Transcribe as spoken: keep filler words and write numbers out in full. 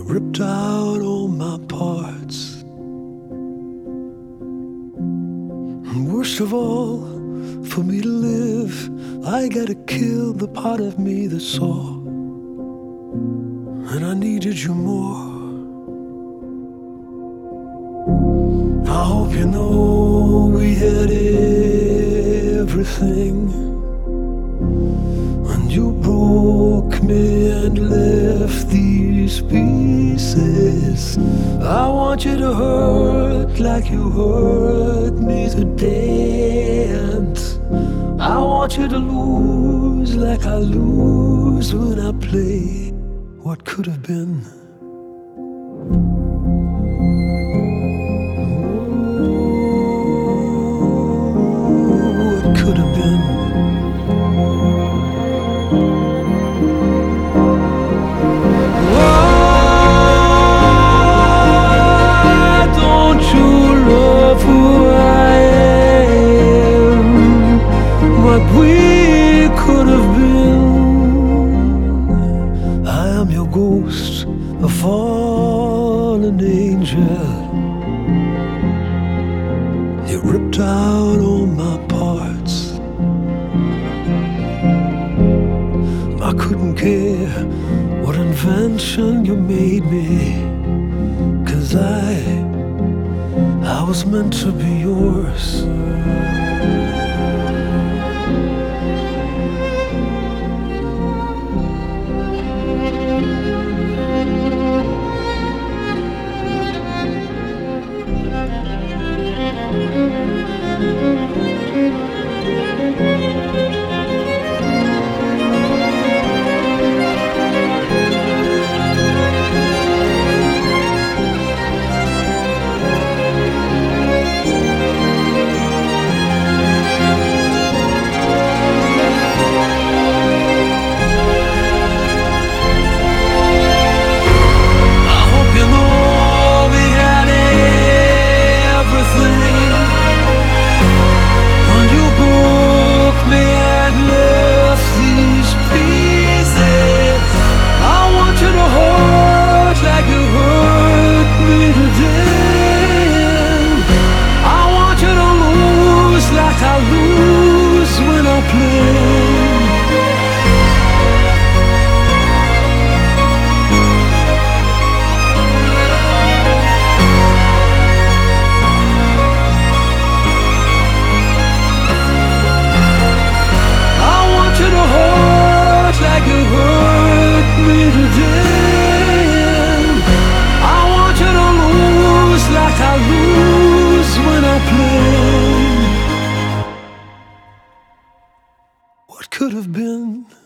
ripped out all my parts. And worst of all, for me to live, I gotta kill the part of me that saw. And I needed you more. I hope you know we had everything when you broke me and left these pieces. I want you to hurt like you hurt me today, and I want you to lose like I lose when I play what could have been. What could have been. Why don't you love who I am? What we could have been. I am your ghost, a fallen angel. You ripped out all my parts. I couldn't care what invention you made me, 'cause I, I was meant to be yours. What could have been.